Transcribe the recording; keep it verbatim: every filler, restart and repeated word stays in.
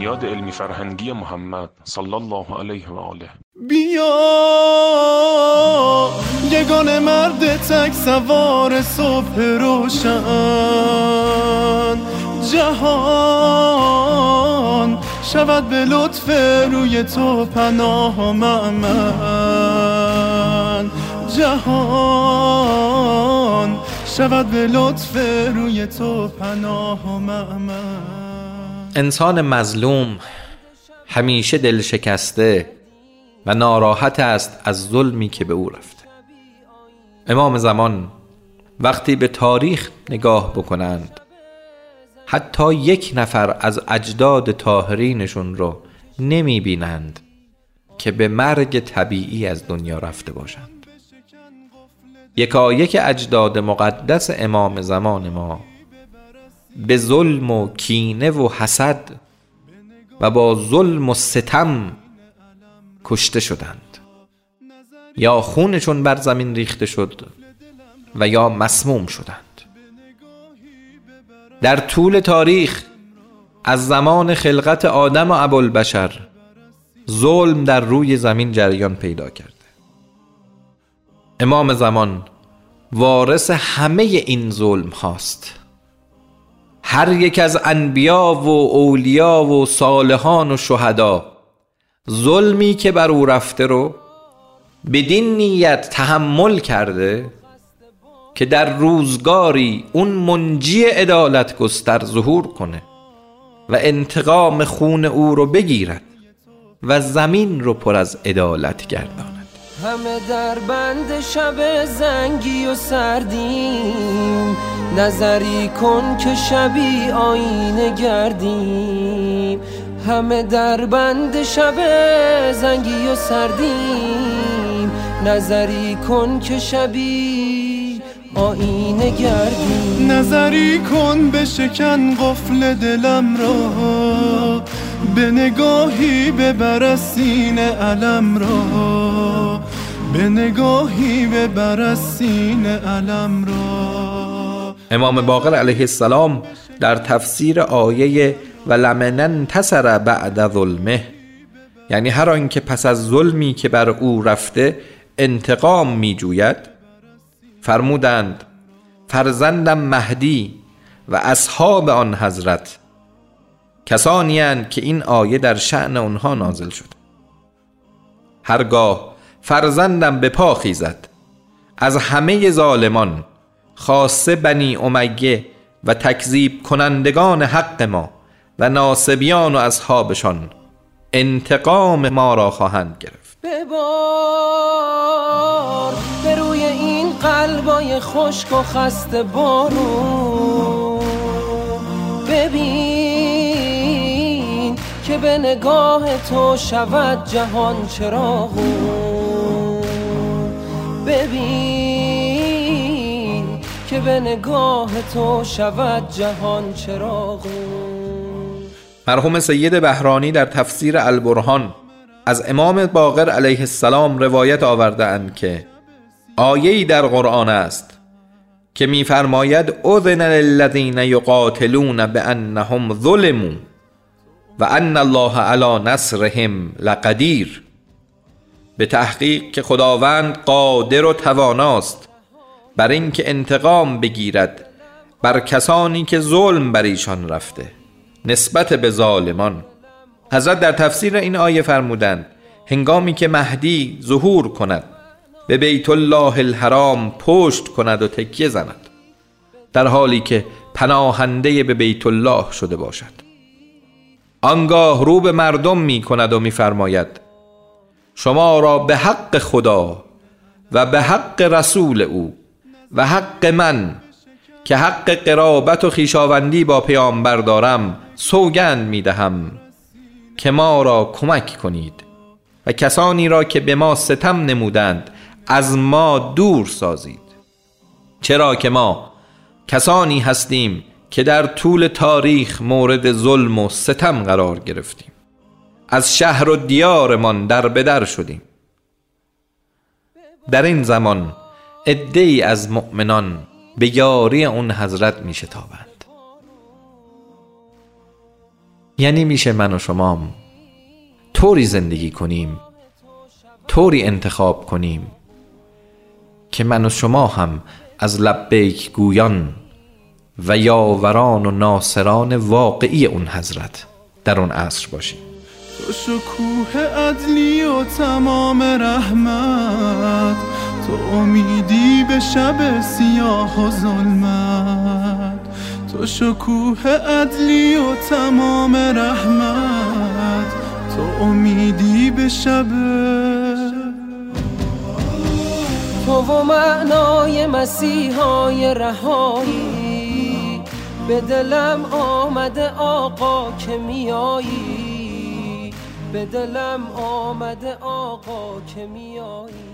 بنیاد علمی فرهنگی محمد صلی الله علیه و آله. بیا یگان مرد تک سوار صبح روشن، جهان شود به لطف روی تو پناه و مأمن، جهان شود به لطف روی تو پناه و مأمن. انسان مظلوم همیشه دل شکسته و ناراحت است از ظلمی که به او رفته. امام زمان وقتی به تاریخ نگاه بکنند حتی یک نفر از اجداد طاهرینشون رو نمی بینند که به مرگ طبیعی از دنیا رفته باشند. یکایک اجداد مقدس امام زمان ما به ظلم و کینه و حسد و با ظلم و ستم کشته شدند، یا خونشون بر زمین ریخته شد و یا مسموم شدند. در طول تاریخ از زمان خلقت آدم و ابوالبشر ظلم در روی زمین جریان پیدا کرده. امام زمان وارث همه این ظلم هاست. هر یک از انبیا و اولیا و صالحان و شهدا ظلمی که بر او رفته رو بدین نیت تحمل کرده که در روزگاری اون منجی عدالت گستر ظهور کنه و انتقام خون او رو بگیرد و زمین رو پر از عدالت گرداند. همه در بند شب زنگی و سردیم، نظری کن که شبی آینه گردیم. همه در بند شب زنگی و سردیم، نظری کن که شبی آینه گردیم. نظری کن بشکن قفل دلم را، به نگاهی ببر از سینه علم را، به نگاهی ببر از سینه علم را. امام باقر علیه السلام در تفسیر آیه ولمن انتصر بعد ظلمه، یعنی هر آن که پس از ظلمی که بر او رفته انتقام می جوید، فرمودند فرزندم مهدی و اصحاب آن حضرت کسانی اند که این آیه در شأن اونها نازل شد. هرگاه فرزندم به پا خیزد از همه ظالمان خاصه بنی امیه و تکذیب کنندگان حق ما و ناصبیان و اصحابشان انتقام ما را خواهند گرفت. ببار به روی این قلبای خشک و خسته بارون، ببین که به نگاه تو شود جهان چراغون، ببین که به نگاه تو شود جهان چراغون. مرحوم سید بهرانی در تفسیر البرهان از امام باقر علیه السلام روایت آورده اند که آیه‌ای در قرآن است که می‌فرماید اذن للذین یقاتلون بانهم ظلموا و ان الله علی نصرهم لقدیر. به تحقیق که خداوند قادر و تواناست بر این که انتقام بگیرد بر کسانی که ظلم بر ایشان رفته نسبت به ظالمان. حضرت در تفسیر این آیه فرمودند هنگامی که مهدی ظهور کند به بیت الله الحرام پشت کند و تکیه زند، در حالی که پناهنده به بیت الله شده باشد، آنگاه رو به مردم می کند و می فرماید شما را به حق خدا و به حق رسول او و حق من که حق قرابت و خویشاوندی با پیامبر دارم سوگند می دهم که ما را کمک کنید و کسانی را که به ما ستم نمودند از ما دور سازید، چرا که ما کسانی هستیم که در طول تاریخ مورد ظلم و ستم قرار گرفتیم، از شهر و دیارمان در بدر شدیم. در این زمان عده‌ای از مؤمنان به یاری اون حضرت می شتابند. یعنی میشه من و شمام طوری زندگی کنیم، طوری انتخاب کنیم که من و شما هم از لبیک گویان و یاوران و ناصران واقعی اون حضرت در اون عصر باشیم. تو شکوه عدلی و تمام رحمت، تو امیدی به شب سیاه و ظلمت. تو شکوه عدلی و تمام رحمت، تو امیدی به شب. تو و معنای مسیحای رهایی، به دلم آمده آقا که میایی، به دلم آمده آقا که میایی.